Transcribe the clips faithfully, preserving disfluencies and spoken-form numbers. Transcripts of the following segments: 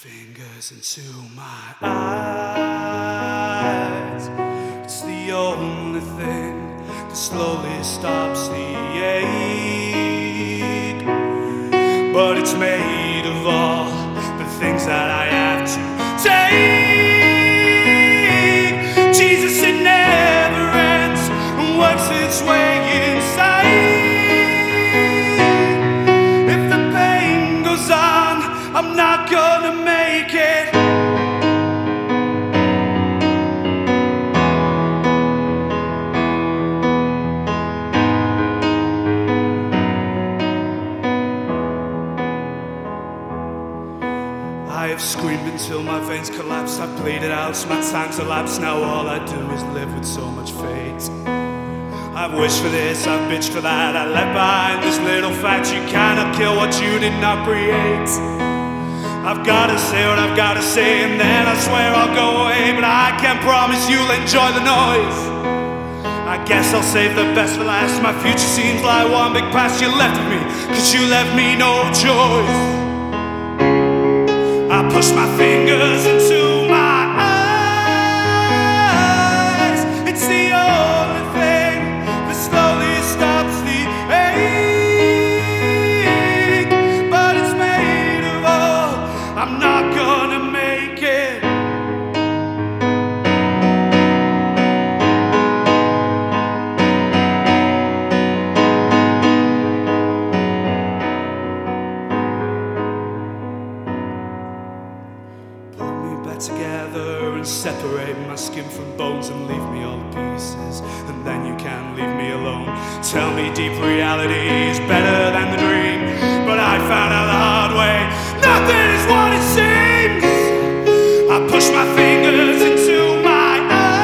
fingers into my eyes. It's the only thing that slowly stops the ache. But it's made of all the things that I have to take. Jesus, it never ends and works its way inside. If the pain goes on, I'm not gonna make it. I have screamed until my veins collapsed. I've bleeded out, so my time's elapsed. Now all I do is live with so much fate. I've wished for this, I've bitched for that. I left behind this little fact: you cannot kill what you did not create. I've gotta say what I've gotta say, and then I swear I'll go away. But I can't promise you'll enjoy the noise. I guess I'll save the best for last. My future seems like one big past. You left with me, cause you left me no choice. I push my fingers into my eyes. It's the only thing that slowly stops the ache. But it's made of all, I'm not gonna make it. Together and separate my skin from bones and leave me all the pieces, and then you can leave me alone. Tell me deep reality is better than the dream, but I found out the hard way, nothing is what it seems. I push my fingers into my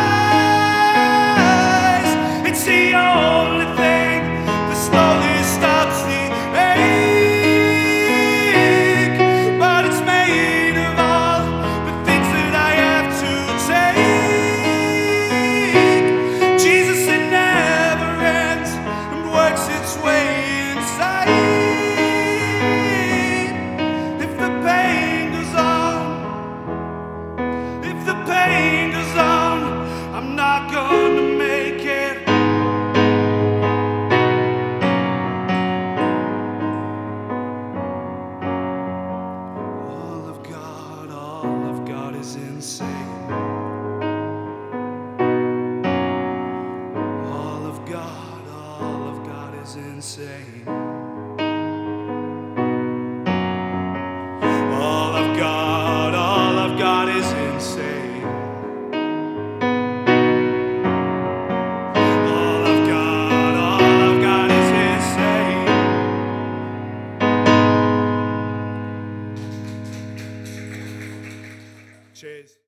eyes. It's the only thing that slowly stops the ache. But it's made of all the things that I have to take. Jesus, it never ends and works its way inside. If the pain goes on, if the pain goes on, I'm not gonna make it. All of God, all of God is insane. All of God, all of God is insane. All of God, all of God is insane. All of God, all of God is insane. Cheers.